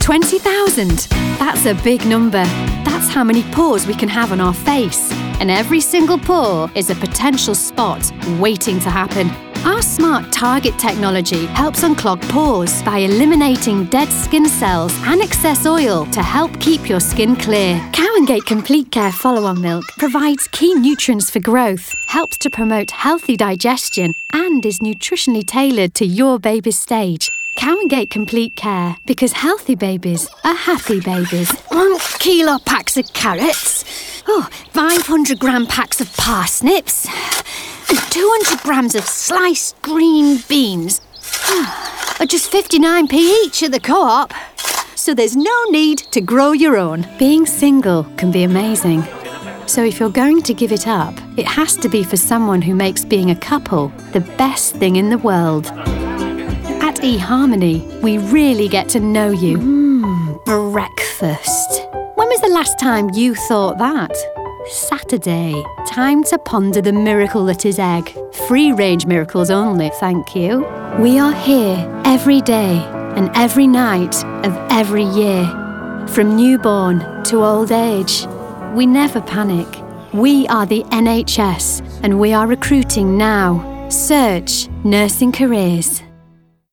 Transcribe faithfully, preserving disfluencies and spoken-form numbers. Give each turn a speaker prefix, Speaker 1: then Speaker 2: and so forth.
Speaker 1: twenty thousand. That's a big number. That's how many pores we can have on our face. And every single pore is a potential spot waiting to happen. Our smart target technology helps unclog pores by eliminating dead skin cells and excess oil to help keep your skin clear. Cow and Gate Complete Care Follow-On Milk provides key nutrients for growth, helps to promote healthy digestion, and is nutritionally tailored to your baby's stage. Cow and Gate Complete Care, because healthy babies are happy babies. One kilo packs of carrots, oh, five hundred gram packs of parsnips, and two hundred grams of sliced green beans are just fifty-nine p each at the Co-op. So there's no need to grow your own. Being single can be amazing. So if you're going to give it up, it has to be for someone who makes being a couple the best thing in the world. At eHarmony, we really get to know you. Mmm, breakfast. When was the last time you thought that? Saturday. Time to ponder the miracle that is egg. Free-range miracles only, thank you. We are here every day and every night of every year. From newborn to old age. We never panic. We are the N H S and we are recruiting now. Search Nursing Careers.